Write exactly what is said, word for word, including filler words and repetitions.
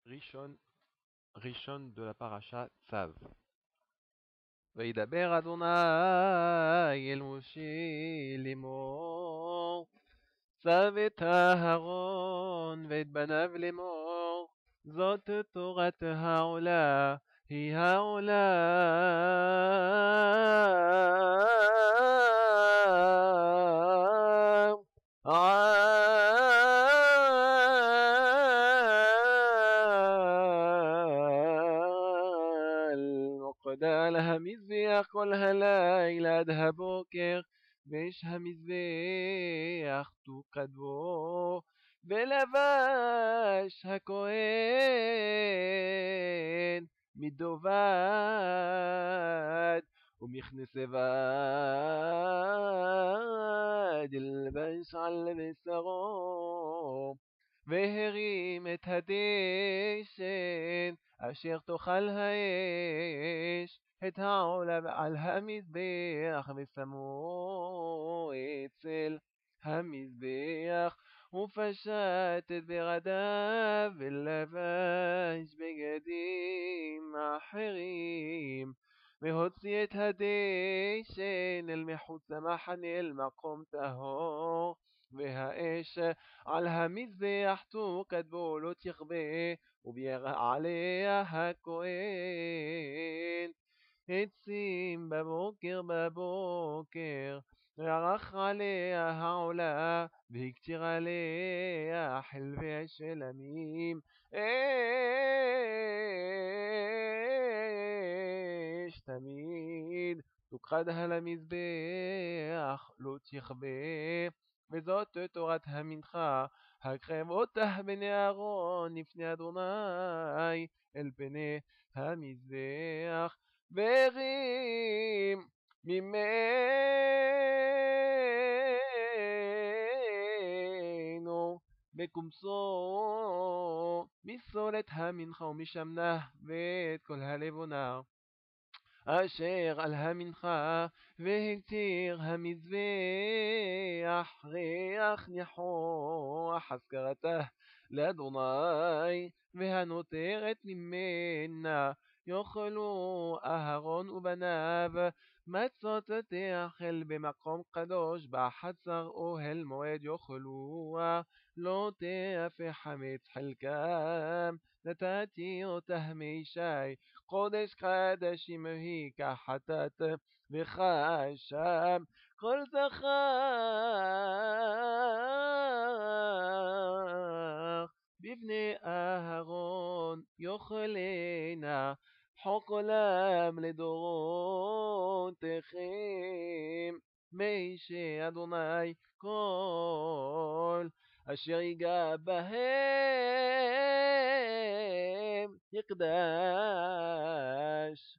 Rishon, Rishon de la paracha Tzav. וידבר אדוני אל משה לאמור, צב את אהרון ואת בניו לאמור, זאת תורת העולה, היא העולה. מוקד על המזבח כל הלילה עד הבוקר, ואש המזבח תוקד בו, ולבש הכהן מדובד ומכנסי בד ילבש על בשרו, והרים את הדשן אשר תאכל האש את העולה על המזבח, ושמו אצל המזבח, ופשט את בגדיו ולבש בגדים אחרים, והוציא את הדשן אל מחוץ למחנה אל מקום טהור, והאש על המזבח תוקד בו לא תכבה, ובירא עליה הכהן עצים בבוקר בבוקר, וערך עליה העולה, והקטיר עליה חלבי השלמים, אש תמיד תוקד על המזבח לא תכבה. וזאת תורת המנחה, הקרב אותה בני אהרון לפני אדוני אל פני המזבח, והרים ממנו בקומסו מסולת המנחה ומשמנה ואת כל הלבונה אשר על המנחה, והקטיר המזבח ריח ניחוח אזכרתה לאדוני, והנותרת ממנה יאכלו אהרון ובניו, מצות תאכל במקום קדוש בחצר אוהל מועד יאכלוה, לא תהפך חמץ חלקם, נתתי אותה מישי קודש קדשים היא כחטאת וכאשם, כל זכר בבני אהרון יאכלנה, חוק עולם לדורותיכם, מי שאדוני כל אשר ייגע בהם יקדש.